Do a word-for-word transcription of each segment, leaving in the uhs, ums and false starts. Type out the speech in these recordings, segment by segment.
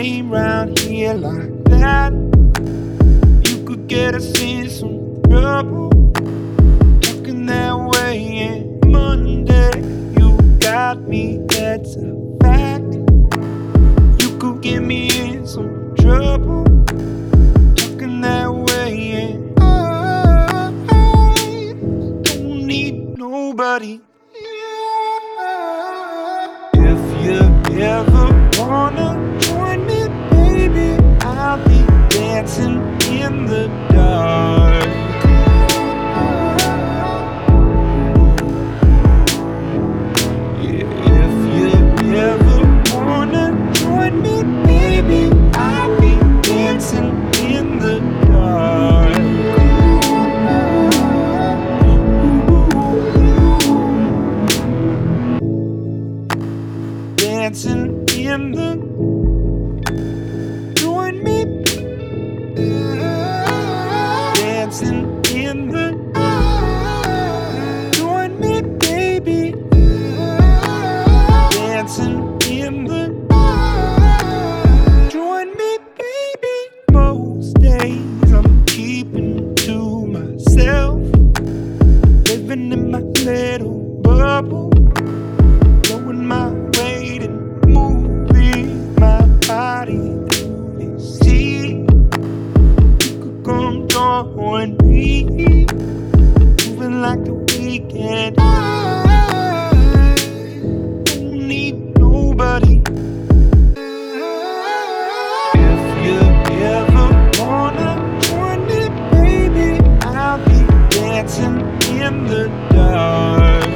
game round here like that. You could get us in some trouble, talking that way. And Monday, you got me, that's a fact. You could get me in some trouble, talking that way. And I don't need nobody. If you ever wanna join me, baby, I'll be dancing in the dark. Yeah, if you ever wanna join me, baby, I'll be dancing in the dark. Dancing in the, join me, dancing in the, join me, baby, dancing in the, join me, baby. Most days I'm keeping to myself, living in my little bubble, blowing my weight and moving my body through the sea. You could come join me, moving like the weekend. I don't need nobody. If you ever wanna join me, baby, I'll be dancing in the dark.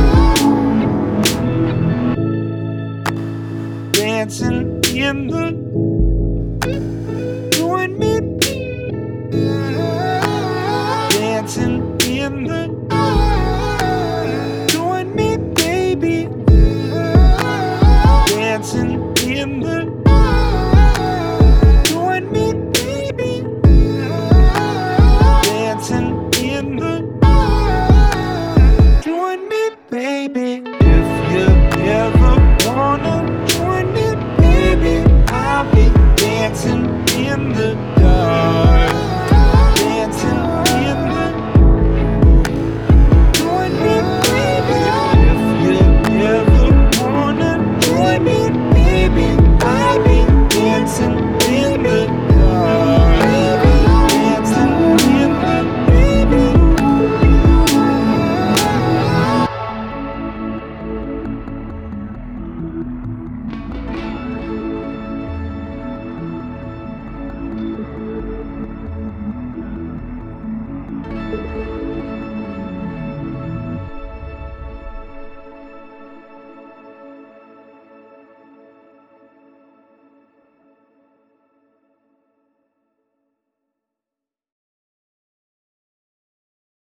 Dancing in the